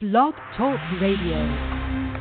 Blog Talk Radio.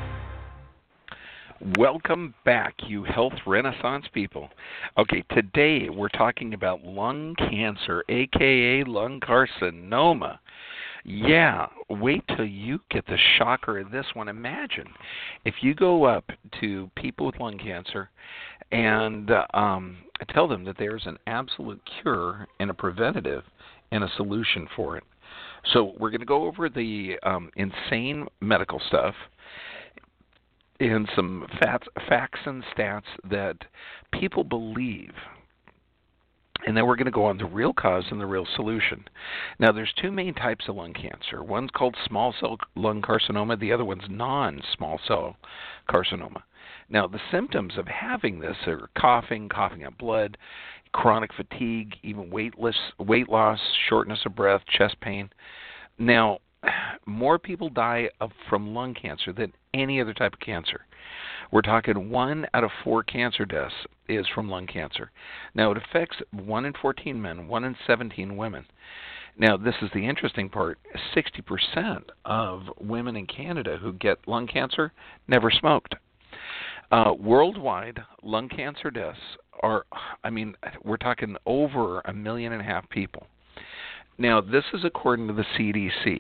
Welcome back, you health renaissance people. Okay, today we're talking about lung cancer, aka lung carcinoma. Yeah, wait till you get the shocker of this one. Imagine if you go up to people with lung cancer and tell them that there's an absolute cure and a preventative and a solution for it. So we're going to go over the insane medical stuff and some facts and stats that people believe. And then we're going to go on the real cause and the real solution. Now, there's two main types of lung cancer. One's called small cell lung carcinoma. The other one's non-small cell carcinoma. Now, the symptoms of having this are coughing up blood, chronic fatigue, even weight loss, shortness of breath, chest pain. Now, more people die from lung cancer than any other type of cancer. We're talking 1 out of 4 cancer deaths is from lung cancer. Now, it affects 1 in 14 men, 1 in 17 women. Now, this is the interesting part. 60% of women in Canada who get lung cancer never smoked. Worldwide, lung cancer deaths are, we're talking over 1.5 million people. Now, this is according to the CDC.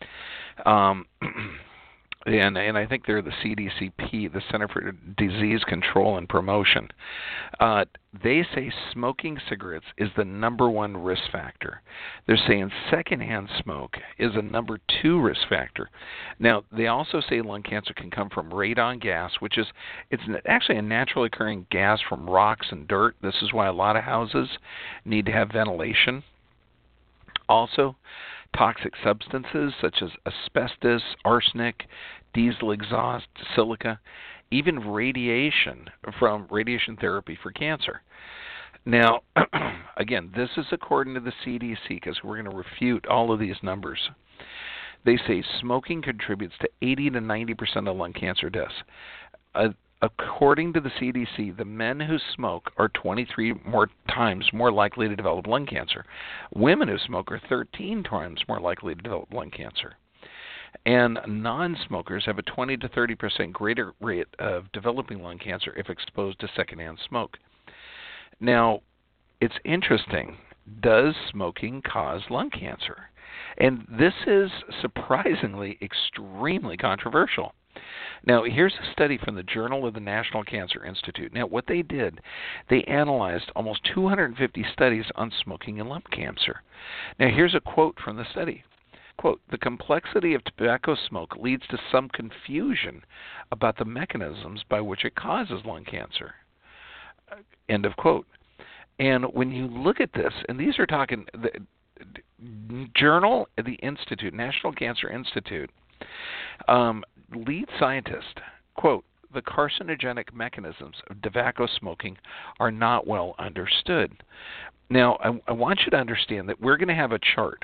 And I think they're the CDCP, the Center for Disease Control and Promotion. They say smoking cigarettes is the number 1 risk factor. They're saying secondhand smoke is a number 2 risk factor. Now, they also say lung cancer can come from radon gas, it's actually a naturally occurring gas from rocks and dirt. This is why a lot of houses need to have ventilation. Also, toxic substances such as asbestos, arsenic, diesel exhaust, silica, even radiation from radiation therapy for cancer. Now, again, this is according to the CDC because we're going to refute all of these numbers. They say smoking contributes to 80 to 90% of lung cancer deaths. According to the CDC, the men who smoke are 23 more times more likely to develop lung cancer. Women who smoke are 13 times more likely to develop lung cancer. And non-smokers have a 20 to 30% greater rate of developing lung cancer if exposed to secondhand smoke. Now, it's interesting. Does smoking cause lung cancer? And this is surprisingly extremely controversial. Now, here's a study from the Journal of the National Cancer Institute. Now, what they did, they analyzed almost 250 studies on smoking and lung cancer. Now, here's a quote from the study. Quote, "The complexity of tobacco smoke leads to some confusion about the mechanisms by which it causes lung cancer." End of quote. And when you look at this, and these are talking, the Journal of the Institute, National Cancer Institute, lead scientist, quote, "The carcinogenic mechanisms of tobacco smoking are not well understood." Now, I want you to understand that we're going to have a chart.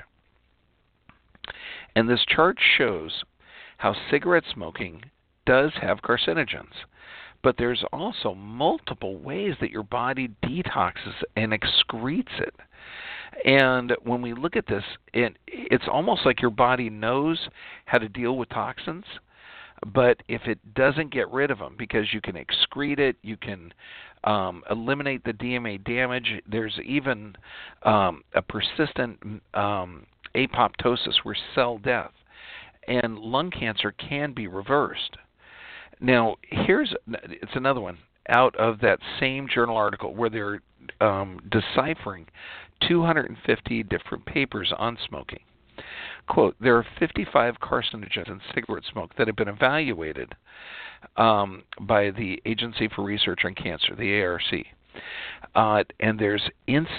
And this chart shows how cigarette smoking does have carcinogens. But there's also multiple ways that your body detoxes and excretes it. And when we look at this, it's almost like your body knows how to deal with toxins. But if it doesn't get rid of them, because you can excrete it, you can eliminate the DMA damage. There's even a persistent apoptosis, where cell death. And lung cancer can be reversed. Now, it's another one out of that same journal article where they're deciphering 250 different papers on smoking. Quote, "There are 55 carcinogens in cigarette smoke that have been evaluated by the Agency for Research on Cancer, the ARC. And there's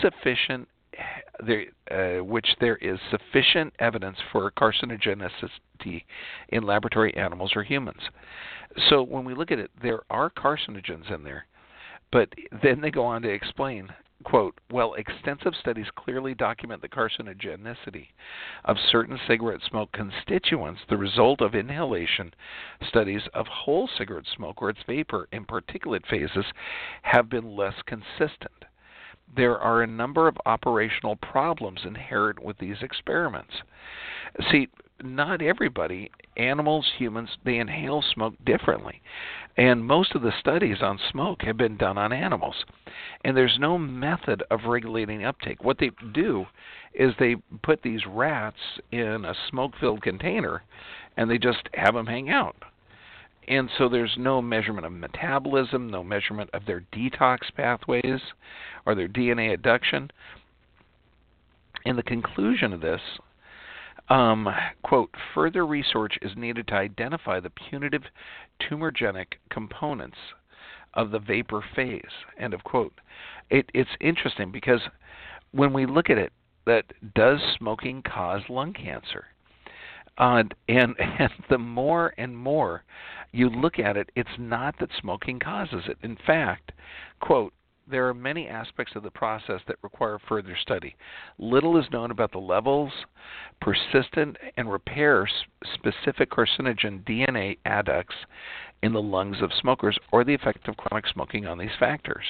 there is sufficient evidence for carcinogenicity in laboratory animals or humans." So when we look at it, there are carcinogens in there. But then they go on to explain, quote, "Well, extensive studies clearly document the carcinogenicity of certain cigarette smoke constituents, the result of inhalation studies of whole cigarette smoke or its vapor in particulate phases have been less consistent. There are a number of operational problems inherent with these experiments." See, not everybody, animals, humans, they inhale smoke differently. And most of the studies on smoke have been done on animals. And there's no method of regulating uptake. What they do is they put these rats in a smoke-filled container and they just have them hang out. And so there's no measurement of metabolism, no measurement of their detox pathways or their DNA adduction. And the conclusion of this, quote, further research is needed to identify the putative tumorigenic components of the vapor phase, end of quote. It's interesting because when we look at it, that does smoking cause lung cancer? And the more and more you look at it, it's not that smoking causes it. In fact, quote, there are many aspects of the process that require further study. Little is known about the levels, persistent, and repair specific carcinogen DNA adducts in the lungs of smokers or the effect of chronic smoking on these factors.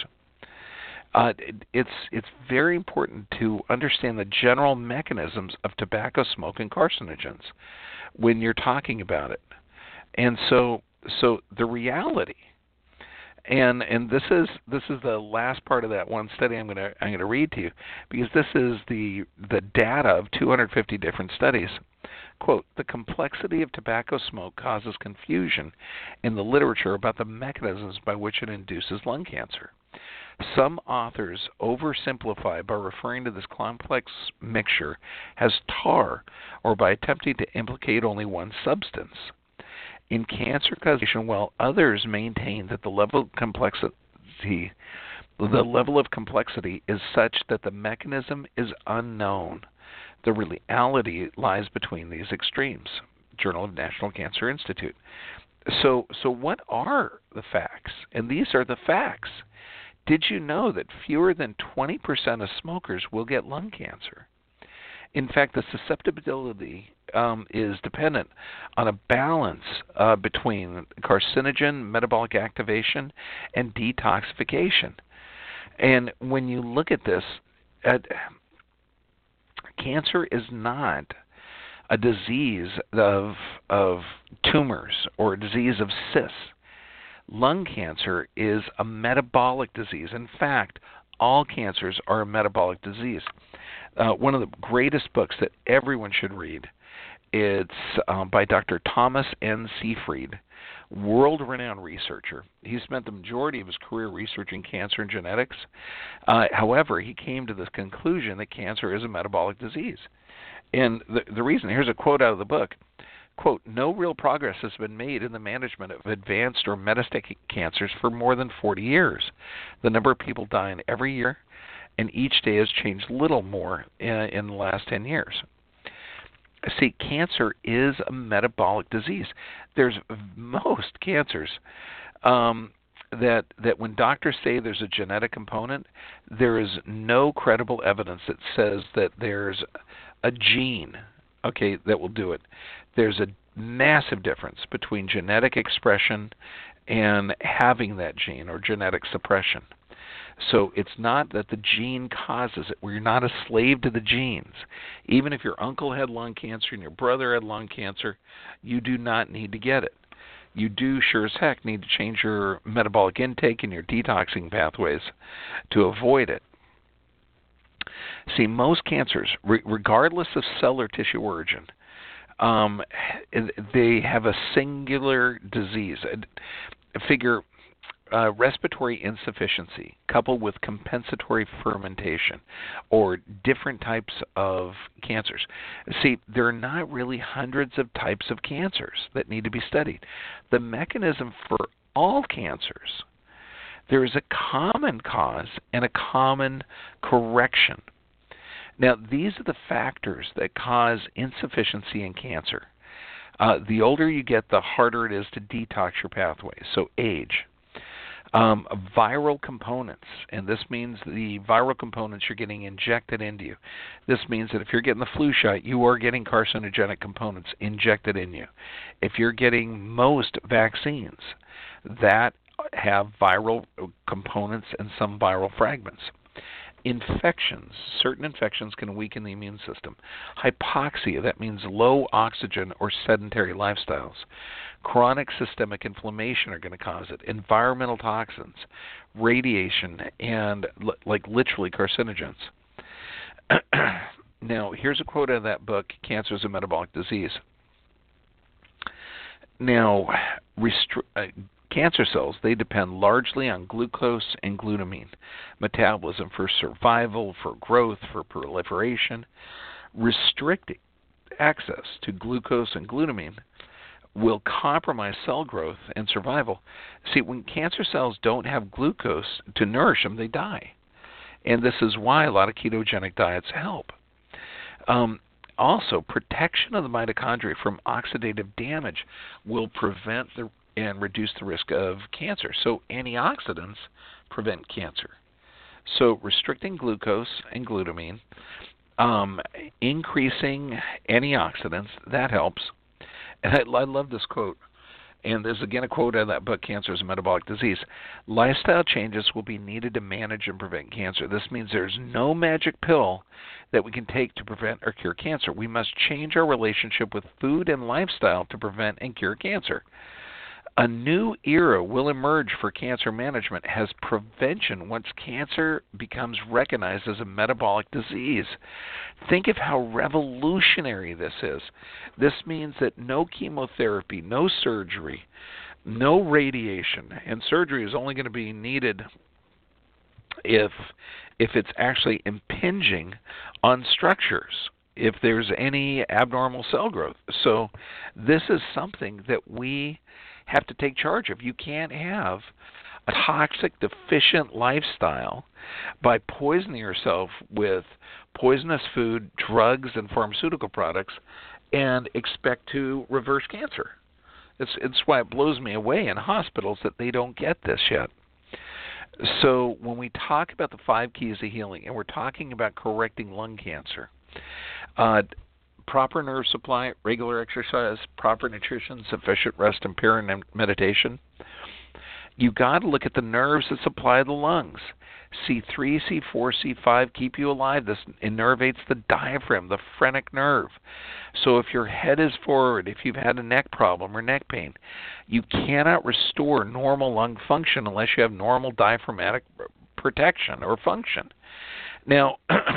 It's very important to understand the general mechanisms of tobacco smoke and carcinogens when you're talking about it. And so the reality, and this is the last part of that one study I'm going to read to you, because this is the data of 250 different studies. Quote, the complexity of tobacco smoke causes confusion in the literature about the mechanisms by which it induces lung cancer. Some authors oversimplify by referring to this complex mixture as tar or by attempting to implicate only one substance in cancer causation, while others maintain that the level of complexity is such that the mechanism is unknown. The reality lies between these extremes. Journal of National Cancer Institute. So what are the facts? And these are the facts. Did you know that fewer than 20% of smokers will get lung cancer? In fact, the susceptibility is dependent on a balance between carcinogen, metabolic activation, and detoxification. And when you look at this, cancer is not a disease of tumors or a disease of cysts. Lung cancer is a metabolic disease. In fact, all cancers are a metabolic disease. One of the greatest books that everyone should read, it's by Dr. Thomas N. Seyfried, world-renowned researcher. He spent the majority of his career researching cancer and genetics. However, he came to this conclusion that cancer is a metabolic disease. And the reason, here's a quote out of the book, quote, no real progress has been made in the management of advanced or metastatic cancers for more than 40 years. The number of people dying every year, and each day has changed little more in the last 10 years. See, cancer is a metabolic disease. There's most cancers that when doctors say there's a genetic component, there is no credible evidence that says that there's a gene, okay, that will do it. There's a massive difference between genetic expression and having that gene or genetic suppression. So it's not that the gene causes it. We're not a slave to the genes. Even if your uncle had lung cancer and your brother had lung cancer, you do not need to get it. You do sure as heck need to change your metabolic intake and your detoxing pathways to avoid it. See, most cancers, regardless of cell or tissue origin, they have a singular disease. Figure respiratory insufficiency coupled with compensatory fermentation or different types of cancers. See, there are not really hundreds of types of cancers that need to be studied. The mechanism for all cancers, there is a common cause and a common correction. Now, these are the factors that cause insufficiency in cancer. The older you get, the harder it is to detox your pathways. So age. Viral components, and this means the viral components you're getting injected into you. This means that if you're getting the flu shot, you are getting carcinogenic components injected in you. If you're getting most vaccines that have viral components and some viral fragments. Infections. Certain infections can weaken the immune system. Hypoxia, that means low oxygen or sedentary lifestyles. Chronic systemic inflammation are going to cause it. Environmental toxins, radiation, and like literally carcinogens. Now, here's a quote out of that book, Cancer is a Metabolic Disease. Now, cancer cells, they depend largely on glucose and glutamine metabolism for survival, for growth, for proliferation. Restricting access to glucose and glutamine will compromise cell growth and survival. See, when cancer cells don't have glucose to nourish them, they die. And this is why a lot of ketogenic diets help. Also, protection of the mitochondria from oxidative damage will prevent and reduce the risk of cancer. So antioxidants prevent cancer. So restricting glucose and glutamine, increasing antioxidants, that helps. And I love this quote. And there's again a quote out of that book, Cancer is a Metabolic Disease. Lifestyle changes will be needed to manage and prevent cancer. This means there's no magic pill that we can take to prevent or cure cancer. We must change our relationship with food and lifestyle to prevent and cure cancer. A new era will emerge for cancer management as prevention once cancer becomes recognized as a metabolic disease. Think of how revolutionary this is. This means that no chemotherapy, no surgery, no radiation, and surgery is only going to be needed if it's actually impinging on structures, if there's any abnormal cell growth. So this is something that we have to take charge of. You can't have a toxic, deficient lifestyle by poisoning yourself with poisonous food, drugs, and pharmaceutical products and expect to reverse cancer. It's why it blows me away in hospitals that they don't get this yet. So when we talk about the 5 keys of healing, and we're talking about correcting lung cancer, proper nerve supply, regular exercise, proper nutrition, sufficient rest, and pure meditation. You got to look at the nerves that supply the lungs. C3, C4, C5 keep you alive. This innervates the diaphragm, the phrenic nerve. So if your head is forward, if you've had a neck problem or neck pain, you cannot restore normal lung function unless you have normal diaphragmatic protection or function. Now,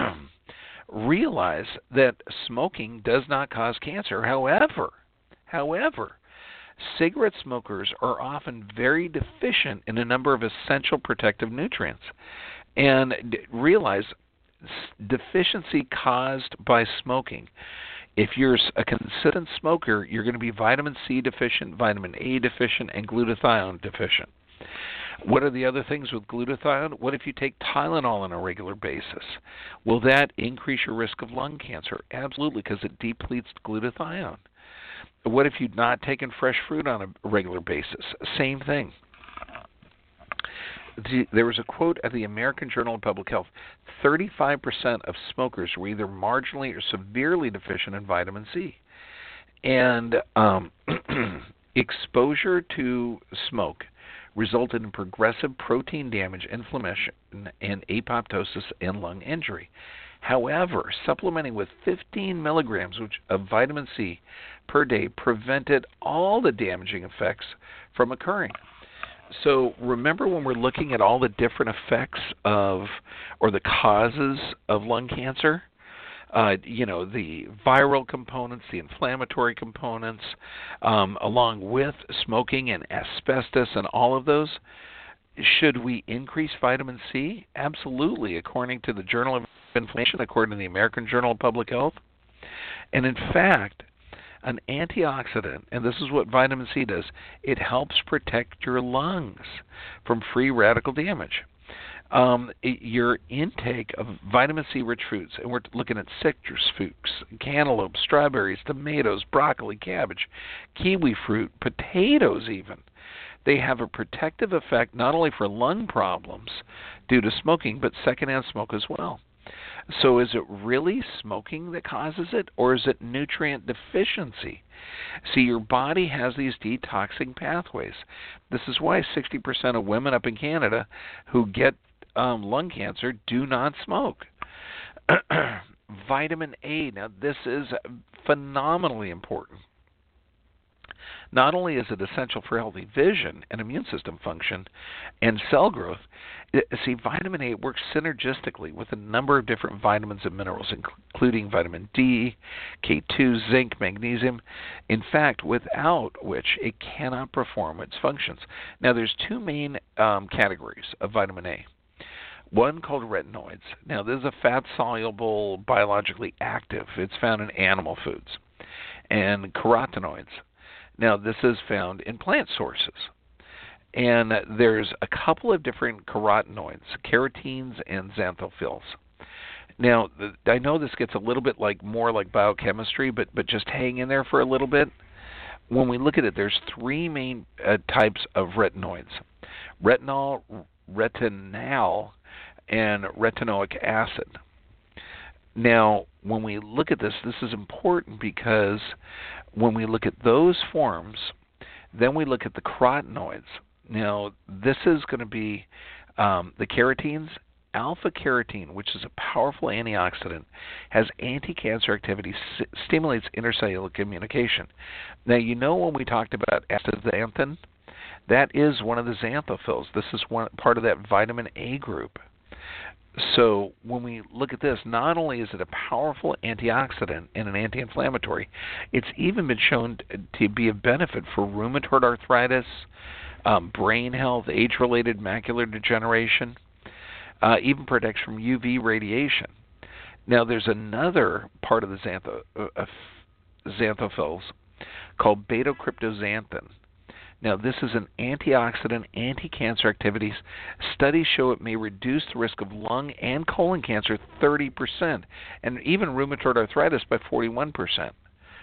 realize that smoking does not cause cancer. However, cigarette smokers are often very deficient in a number of essential protective nutrients. And realize deficiency caused by smoking. If you're a consistent smoker, you're going to be vitamin C deficient, vitamin A deficient, and glutathione deficient. What are the other things with glutathione? What if you take Tylenol on a regular basis? Will that increase your risk of lung cancer? Absolutely, because it depletes glutathione. What if you've not taken fresh fruit on a regular basis? Same thing. There was a quote at the American Journal of Public Health. 35% of smokers were either marginally or severely deficient in vitamin C. And exposure to smoke resulted in progressive protein damage, inflammation, and apoptosis and lung injury. However, supplementing with 15 milligrams of vitamin C per day prevented all the damaging effects from occurring. So remember, when we're looking at all the different effects of, or the causes of lung cancer, the viral components, the inflammatory components, along with smoking and asbestos and all of those. Should we increase vitamin C? Absolutely, according to the Journal of Inflammation, according to the American Journal of Public Health. And in fact, an antioxidant, and this is what vitamin C does, it helps protect your lungs from free radical damage. Your intake of vitamin C-rich fruits, and we're looking at citrus fruits, cantaloupe, strawberries, tomatoes, broccoli, cabbage, kiwi fruit, potatoes even. They have a protective effect not only for lung problems due to smoking, but secondhand smoke as well. So is it really smoking that causes it, or is it nutrient deficiency? See, your body has these detoxing pathways. This is why 60% of women up in Canada who get lung cancer, do not smoke. Vitamin A. Now, this is phenomenally important. Not only is it essential for healthy vision and immune system function and cell growth, see, vitamin A works synergistically with a number of different vitamins and minerals, including vitamin D, K2, zinc, magnesium, in fact, without which it cannot perform its functions. Now, there's two main categories of vitamin A. One called retinoids. Now, this is a fat-soluble, biologically active. It's found in animal foods. And carotenoids. Now, this is found in plant sources. And there's a couple of different carotenoids, carotenes and xanthophylls. Now, I know this gets a little bit more like biochemistry, but just hang in there for a little bit. When we look at it, there's three main types of retinoids: retinol, retinal, and retinoic acid. Now, when we look at this, this is important because when we look at those forms, then we look at the carotenoids. Now, this is going to be the carotenes. Alpha-carotene, which is a powerful antioxidant, has anti-cancer activity, stimulates intercellular communication. Now, you know when we talked about astaxanthin, that is one of the xanthophylls. This is part of that vitamin A group. So when we look at this, not only is it a powerful antioxidant and an anti-inflammatory, it's even been shown to be a benefit for rheumatoid arthritis, brain health, age-related macular degeneration, even protects from UV radiation. Now, there's another part of the xanthophylls called beta-cryptoxanthin. Now, this is an antioxidant, anti-cancer activities. Studies show it may reduce the risk of lung and colon cancer 30%, and even rheumatoid arthritis by 41%.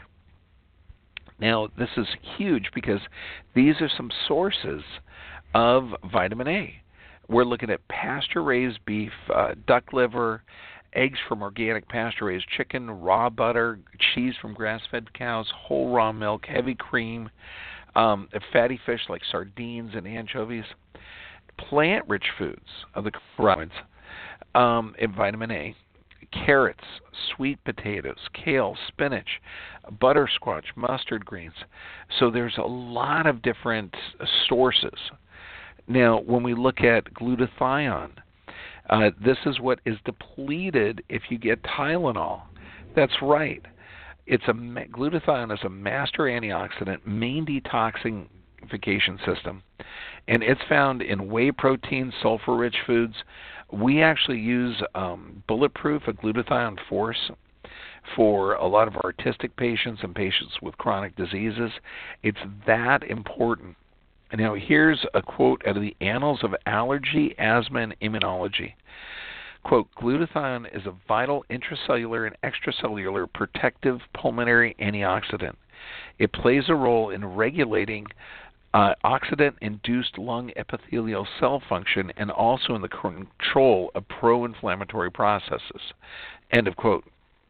Now, this is huge because these are some sources of vitamin A. We're looking at pasture-raised beef, duck liver, eggs from organic pasture-raised chicken, raw butter, cheese from grass-fed cows, whole raw milk, heavy cream, fatty fish like sardines and anchovies, plant-rich foods of the carotenoids, and vitamin A, carrots, sweet potatoes, kale, spinach, buttersquash, mustard greens. So there's a lot of different sources. Now, when we look at glutathione, this is what is depleted if you get Tylenol. That's right. Glutathione is a master antioxidant, main detoxification system, and it's found in whey protein, sulfur-rich foods. We actually use Bulletproof, a glutathione force, for a lot of autistic patients and patients with chronic diseases. It's that important. Now, here's a quote out of the Annals of Allergy, Asthma, and Immunology. Quote, glutathione is a vital intracellular and extracellular protective pulmonary antioxidant. It plays a role in regulating oxidant-induced lung epithelial cell function and also in the control of pro-inflammatory processes. End of quote.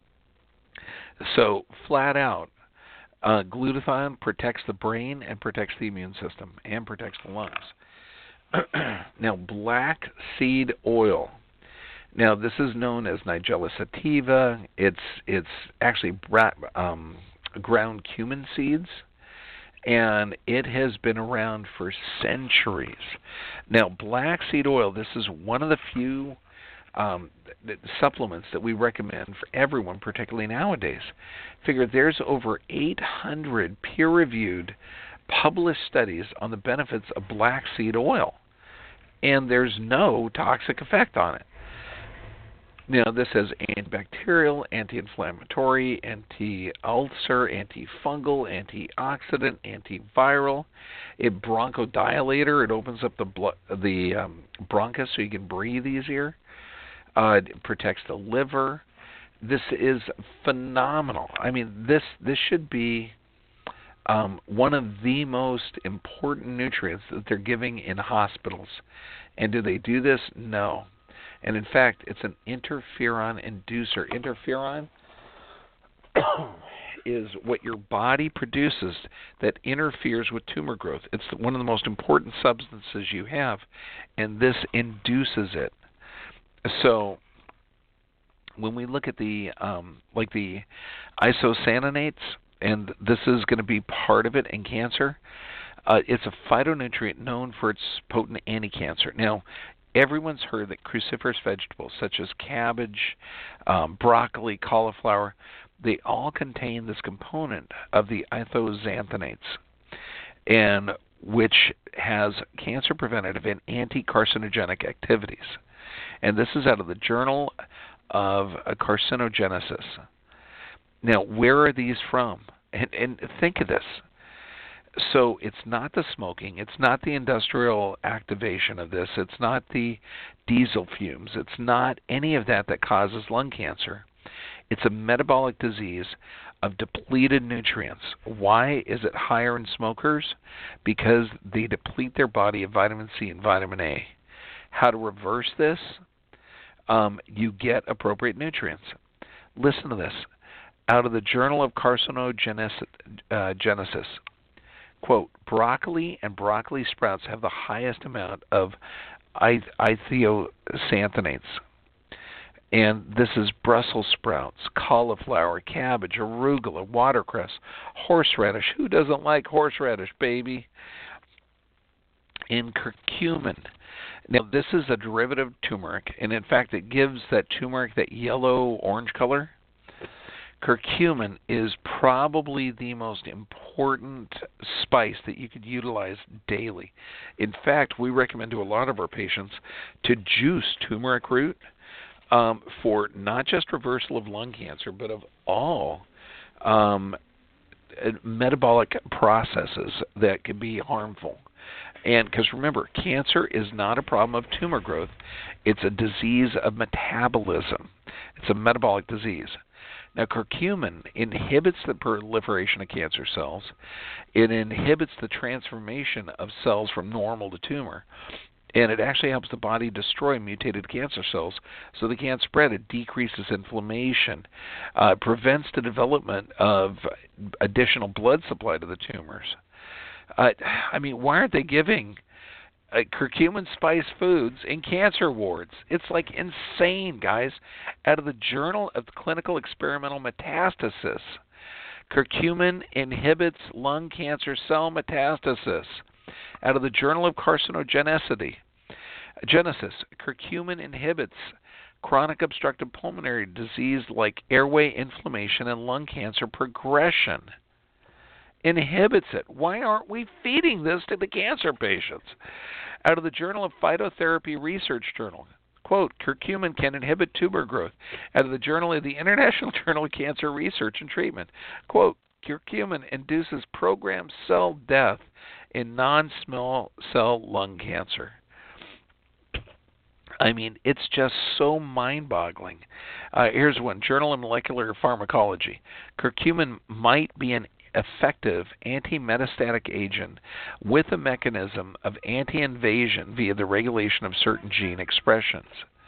So, flat out, glutathione protects the brain and protects the immune system and protects the lungs. Now, black seed oil. Now, this is known as Nigella sativa. It's actually ground cumin seeds, and it has been around for centuries. Now, black seed oil, this is one of the few supplements that we recommend for everyone, particularly nowadays. Figure there's over 800 peer-reviewed published studies on the benefits of black seed oil, and there's no toxic effect on it. Now, this has antibacterial, anti-inflammatory, anti-ulcer, antifungal, antioxidant, antiviral. It bronchodilator. It opens up the bronchus so you can breathe easier. It protects the liver. This is phenomenal. I mean, this should be one of the most important nutrients that they're giving in hospitals. And do they do this? No. And in fact, it's an interferon inducer. Interferon is what your body produces that interferes with tumor growth. It's one of the most important substances you have, and this induces it. So when we look at the like the isocyanates, and this is going to be part of it in cancer, it's a phytonutrient known for its potent anti-cancer. Now, everyone's heard that cruciferous vegetables such as cabbage, broccoli, cauliflower, they all contain this component of the isoxanthanes, and which has cancer preventative and anti-carcinogenic activities. And this is out of the Journal of Carcinogenesis. Now, where are these from? And think of this. So it's not the smoking, it's not the industrial activation of this, it's not the diesel fumes, it's not any of that that causes lung cancer. It's a metabolic disease of depleted nutrients. Why is it higher in smokers? Because they deplete their body of vitamin C and vitamin A. How to reverse this? You get appropriate nutrients. Listen to this. Out of the Journal of Carcinogenesis, quote, broccoli and broccoli sprouts have the highest amount of isoxanthanes. And this is Brussels sprouts, cauliflower, cabbage, arugula, watercress, horseradish. Who doesn't like horseradish, baby? And curcumin. Now, this is a derivative of turmeric, and in fact, it gives that turmeric that yellow-orange color. Curcumin is probably the most important spice that you could utilize daily. In fact, we recommend to a lot of our patients to juice turmeric root for not just reversal of lung cancer, but of all metabolic processes that can be harmful. And because remember, cancer is not a problem of tumor growth. It's a disease of metabolism. It's a metabolic disease. Now, curcumin inhibits the proliferation of cancer cells. It inhibits the transformation of cells from normal to tumor. And it actually helps the body destroy mutated cancer cells so they can't spread. It decreases inflammation, prevents the development of additional blood supply to the tumors. I mean, why aren't they giving curcumin spice foods in cancer wards? It's like insane, guys. Out of the Journal of Clinical Experimental Metastasis, curcumin inhibits lung cancer cell metastasis. Out of the Journal of Carcinogenesis, curcumin inhibits chronic obstructive pulmonary disease like airway inflammation and lung cancer progression. Inhibits it. Why aren't we feeding this to the cancer patients? Out of the Journal of Phytotherapy Research Journal, quote, curcumin can inhibit tumor growth. Out of the Journal of the International Journal of Cancer Research and Treatment, quote, curcumin induces programmed cell death in non-small cell lung cancer. I mean, it's just so mind-boggling. Here's one, Journal of Molecular Pharmacology. Curcumin might be an effective anti-metastatic agent with a mechanism of anti-invasion via the regulation of certain gene expressions.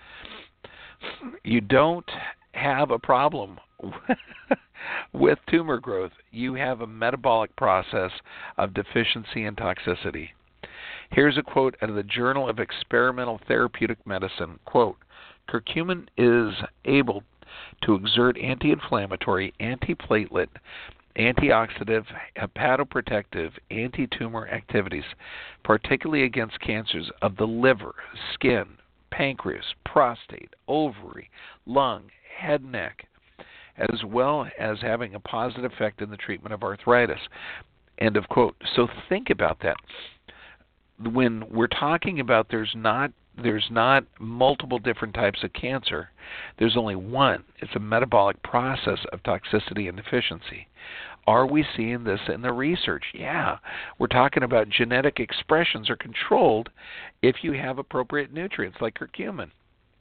You don't have a problem with tumor growth. You have a metabolic process of deficiency and toxicity. Here's a quote out of the Journal of Experimental Therapeutic Medicine. Quote, curcumin is able to exert anti-inflammatory, anti-platelet, antioxidant, hepatoprotective, anti-tumor activities, particularly against cancers of the liver, skin, pancreas, prostate, ovary, lung, head and neck, as well as having a positive effect in the treatment of arthritis. End of quote. So think about that. When we're talking about there's not multiple different types of cancer, there's only one. It's a metabolic process of toxicity and deficiency. Are we seeing this in the research? Yeah. We're talking about genetic expressions are controlled if you have appropriate nutrients like curcumin.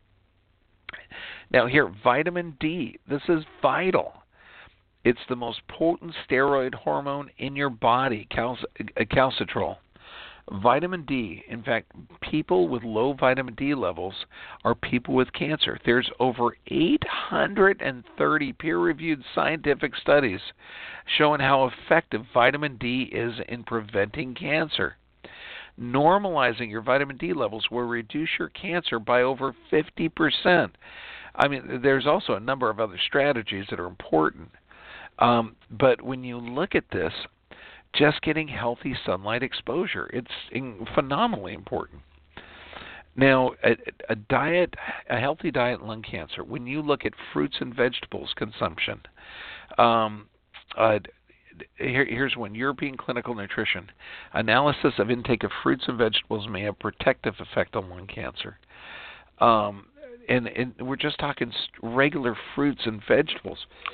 Now here, vitamin D. This is vital. It's the most potent steroid hormone in your body, calcitrol. Vitamin D, in fact, people with low vitamin D levels are people with cancer. There's over 830 peer-reviewed scientific studies showing how effective vitamin D is in preventing cancer. Normalizing your vitamin D levels will reduce your cancer by over 50%. I mean, there's also a number of other strategies that are important. But when you look at this, just getting healthy sunlight exposure, it's phenomenally important. Now, a healthy diet in lung cancer, when you look at fruits and vegetables consumption, here's one, European Clinical Nutrition. Analysis of intake of fruits and vegetables may have protective effect on lung cancer. And we're just talking regular fruits and vegetables.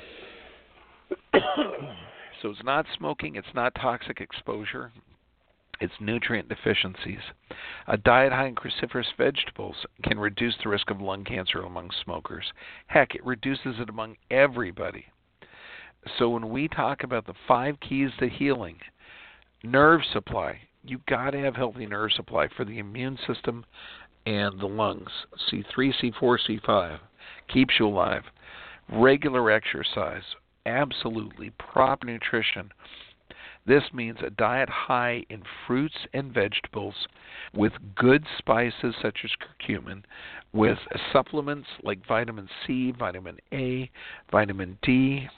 So it's not smoking, it's not toxic exposure, it's nutrient deficiencies. A diet high in cruciferous vegetables can reduce the risk of lung cancer among smokers. Heck, it reduces it among everybody. So when we talk about the 5 keys to healing, nerve supply, you've got to have healthy nerve supply for the immune system and the lungs. C3, C4, C5 keeps you alive. Regular exercise, absolutely. Proper nutrition. This means a diet high in fruits and vegetables with good spices such as curcumin, with supplements like vitamin C, vitamin A, vitamin D,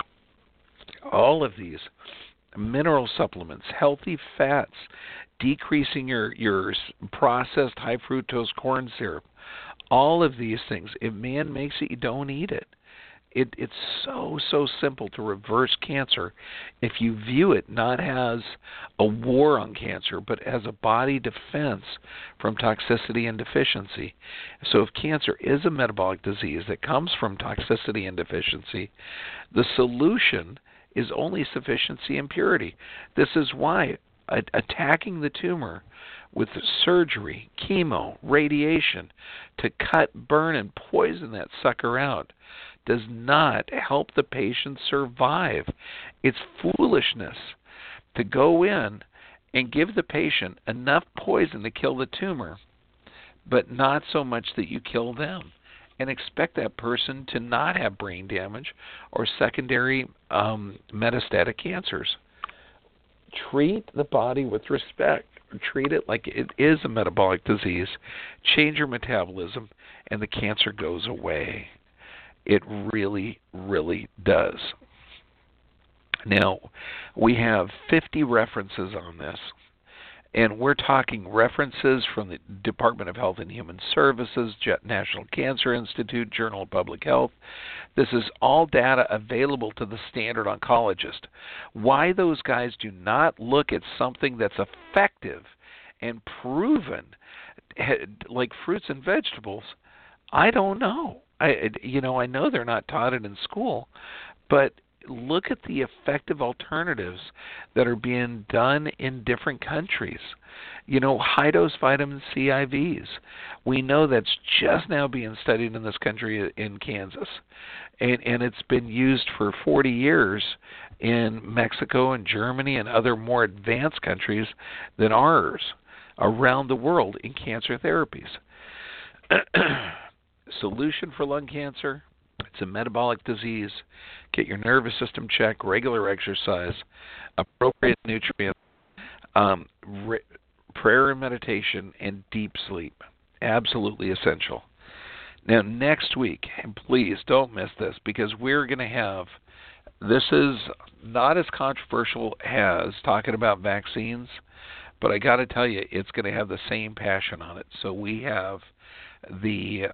all of these, mineral supplements, healthy fats, decreasing your processed high fructose corn syrup, all of these things. If man makes it, you don't eat it. It's so simple to reverse cancer if you view it not as a war on cancer, but as a body defense from toxicity and deficiency. So if cancer is a metabolic disease that comes from toxicity and deficiency, the solution is only sufficiency and purity. This is why attacking the tumor with surgery, chemo, radiation to cut, burn, and poison that sucker out does not help the patient survive. It's foolishness to go in and give the patient enough poison to kill the tumor, but not so much that you kill them, and expect that person to not have brain damage or secondary metastatic cancers. Treat the body with respect. Treat it like it is a metabolic disease. Change your metabolism, and the cancer goes away. It really, really does. Now, we have 50 references on this, and we're talking references from the Department of Health and Human Services, National Cancer Institute, Journal of Public Health. This is all data available to the standard oncologist. Why those guys do not look at something that's effective and proven, like fruits and vegetables, I don't know. I know they're not taught it in school, but look at the effective alternatives that are being done in different countries. High-dose vitamin C IVs. We know that's just now being studied in this country in Kansas, and it's been used for 40 years in Mexico and Germany and other more advanced countries than ours around the world in cancer therapies. Solution for lung cancer, it's a metabolic disease. Get your nervous system checked, regular exercise, appropriate nutrients, prayer and meditation, and deep sleep. Absolutely essential. Now, next week, and please don't miss this, because we're going to have, this is not as controversial as talking about vaccines, but I got to tell you, it's going to have the same passion on it. So we have the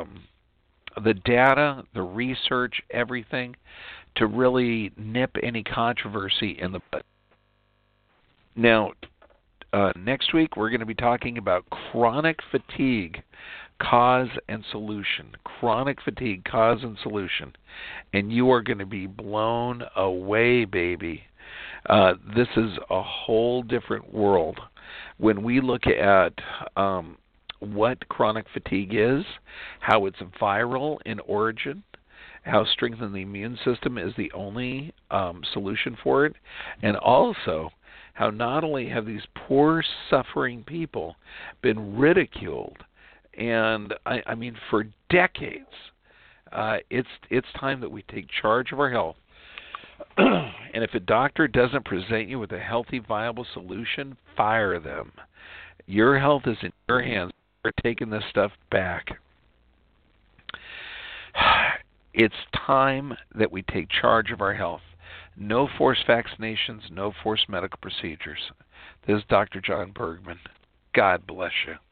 data, the research, everything to really nip any controversy in the bud. Now, next week we're going to be talking about chronic fatigue, cause and solution. Chronic fatigue, cause and solution. And you are going to be blown away, baby. This is a whole different world. When we look at what chronic fatigue is, how it's viral in origin, how strengthening the immune system is the only solution for it, and also how not only have these poor suffering people been ridiculed, and I mean for decades, it's time that we take charge of our health. And if a doctor doesn't present you with a healthy, viable solution, fire them. Your health is in your hands. We're taking this stuff back. It's time that we take charge of our health. No forced vaccinations, no forced medical procedures. This is Dr. John Bergman. God bless you.